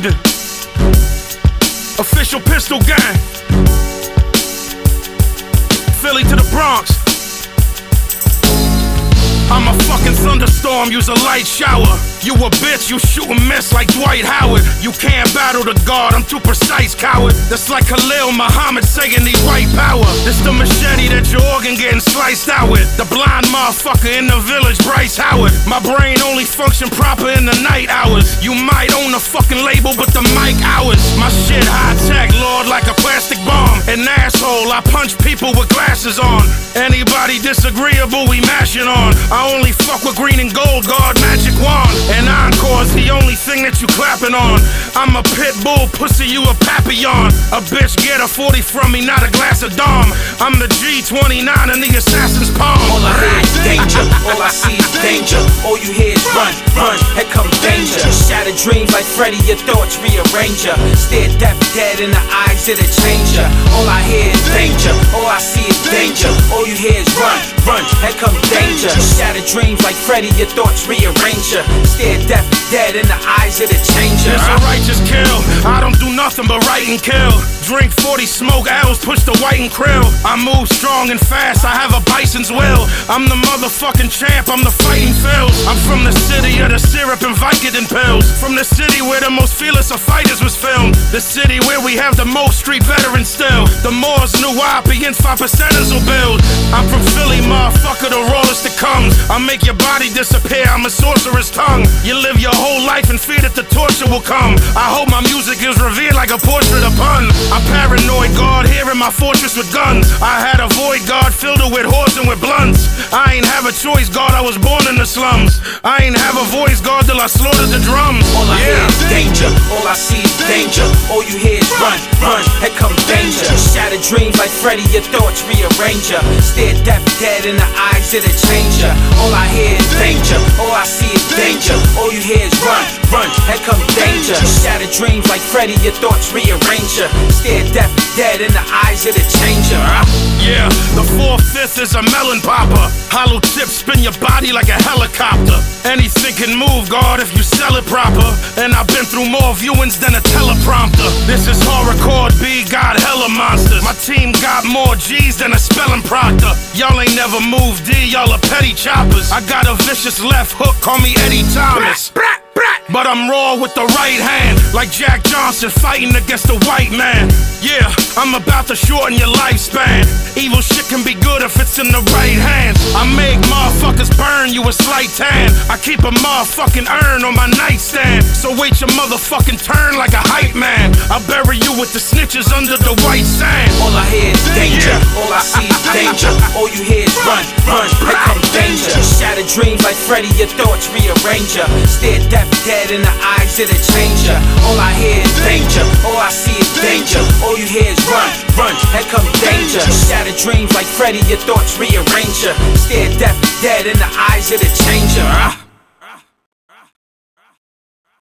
building. Official pistol gang. Philly to the Bronx. I'm a fucking thunderstorm, use a light shower. You a bitch, you shoot and miss like Dwight Howard. You can't battle the God, I'm too precise, coward. That's like Khalil Muhammad saying need white power. This the machete that your organ getting sliced out with. The blind motherfucker in the village, Bryce Howard. My brain only function proper in the night hours. You might own the fucking label, but the mic ours. My shit high tech, Lord, like a plastic bomb. An asshole, I punch people with glasses on. Anybody disagreeable, we mashing on. I only fuck with green and gold, God magic wand. And encore's the only thing that you clapping on. I'm a pit bull, pussy, you a papillon. A bitch get a 40 from me, not a glass of Dom. I'm the G29 in the assassin's palm. All I hear is danger, all I see is danger. All you hear is run, run, here comes danger. Shattered dreams like Freddy, your thoughts rearrange ya. Stare deaf dead in the eyes, it'll change ya. All I hear is danger, all I see is danger. All you hear is run, run, here comes danger. Shattered dreams like Freddy, your thoughts rearrange ya. Stare deaf dead in the eyes, it'll change ya. It's a righteous kill, I don't do nothing but write and kill. Drink 40 smoke L's, push the white and krill. I move strong and fast, I have a bison's will. I'm the motherfucking champ, I'm the fighting Phils. I'm from the city of the syrup and Vicodin pills. From the city where the most fearless of fighters was filmed. The city where we have the most street veterans still. The Moors knew YPN's 5%ers will build. I'm from Philly, motherfucker, the rawest that comes. I make your body disappear, I'm a sorcerer's tongue. You live your whole life in fear that the torture will come. I hope my music is revered like a portrait of pun. I'm paranoid, God here in my fortress with guns. I had a void, God filled it with whores and with blunts. I ain't have a choice, God, I was born in the slums. I ain't have a voice, God, till I slaughtered the drums. All I hear is danger, all I see is danger. All you hear is run, run, here comes danger. Shattered dreams like Freddy, your thoughts rearrange ya. Stare deaf dead in the eyes, it'll change ya. All I hear is danger, all I see is danger. All you hear is run, run, here comes danger. Shattered dreams like Freddy, your thoughts rearrange ya. Stare deaf dead in the eyes, it'll change ya. Yeah, the 4/5 is a melon popper. Hollow tips spin your body like a helicopter. Anything can move, God, if you sell it proper. And I've been through more viewings than a teleprompter. This is horrorcore, B, got hella monsters. My team got more G's than a spelling proctor. Y'all ain't never moved D, y'all are petty choppers. I got a vicious left hook, call me Eddie Thomas. But I'm raw with the right hand, like Jack Johnson fighting against the white man. Yeah, I'm about to shorten your lifespan. Evil shit can be good if it's in the right hands. I make motherfuckers burn you a slight tan. I keep a motherfucking urn on my nightstand. So wait your motherfucking turn like a hype man. I'll bury you with the snitches under the white sand. All I hear is danger, all I see is danger. All you hear is run, run, here comes danger. Shattered dreams like Freddy, your thoughts rearrange ya. Stare deaf dead in the eyes, it'll change ya. All I hear is danger, all I see is danger. All you hear is run, run, here comes danger. Shattered dreams like Freddy, your thoughts rearrange ya. Stare deaf dead in the eyes, it'll change ya.